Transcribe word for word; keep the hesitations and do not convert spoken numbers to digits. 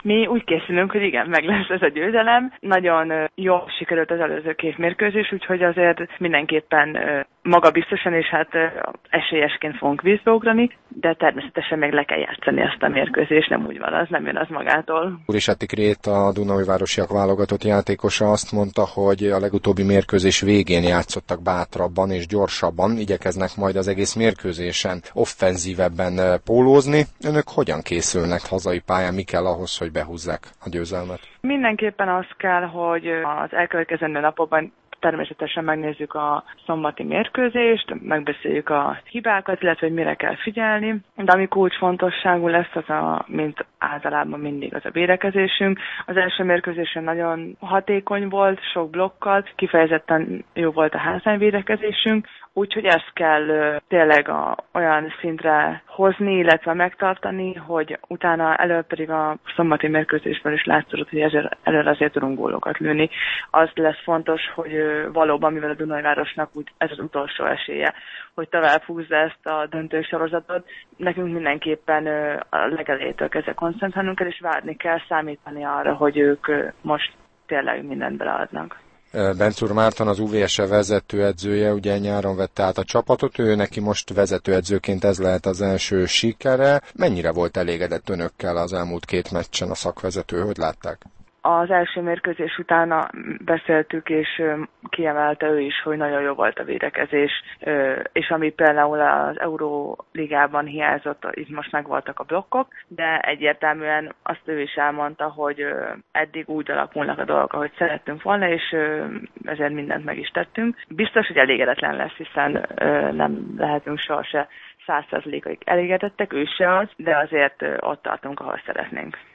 Mi úgy készülünk, hogy igen, meg lesz ez a győzelem. Nagyon jól sikerült az előző két mérkőzés, úgyhogy azért mindenképpen magabiztosan és hát esélyesként fogunk vízbe ugrani, de természetesen még le kell játszani ezt a mérkőzést, nem úgy van, az nem jön az magától. Úrisetti Grét, a Dunaújvárosiak válogatott játékosa azt mondta, hogy a legutóbbi mérkőzés végén játszottak bátrabban és gyorsabban, igyekeznek majd az egész mérkőzésen offenzívebben pólózni. Önök hogyan készülnek hazai pályán, mi kell ahhoz, hogy behúzzák a győzelmet? Mindenképpen az kell, hogy az elkövetkezendő napokban természetesen megnézzük a szombati mérkőzést, megbeszéljük a hibákat, illetve hogy mire kell figyelni, de ami kulcsfontosságú lesz, az a, mint általában mindig az a védekezésünk. Az első mérkőzésen nagyon hatékony volt, sok blokkal, kifejezetten jó volt a házányvédekezésünk, úgyhogy ezt kell ö, tényleg a, olyan szintre hozni, illetve megtartani, hogy utána előbb pedig a szombati mérkőzésben is látszott, hogy ezért, előre azért tudunk gólokat lőni. Az lesz fontos, hogy ö, valóban, mivel a Dunaújvárosnak úgy ez az utolsó esélye, hogy tovább húzza ezt a döntősorozatot, nekünk mindenképpen ö, a legelejétől kezdve koncentrálnunk kell, és várni kell, számítani arra, hogy ők ö, most tényleg mindent beleadnak. Bencúr Márton, az u vé es e vezetőedzője, ugye nyáron vette át a csapatot, ő neki most vezetőedzőként ez lehet az első sikere. Mennyire volt elégedett önökkel az elmúlt két meccsen a szakvezető, hogy látták? Az első mérkőzés utána beszéltük, és kiemelte ő is, hogy nagyon jó volt a védekezés, és ami például az Euróligában hiányzott, itt most megvoltak a blokkok, de egyértelműen azt ő is elmondta, hogy eddig úgy alakulnak a dolgok, ahogy szerettünk volna, és ezért mindent meg is tettünk. Biztos, hogy elégedetlen lesz, hiszen nem lehetünk soha se száz százalékig elégedettek, ő se az, de azért ott tartunk, ahol szeretnénk.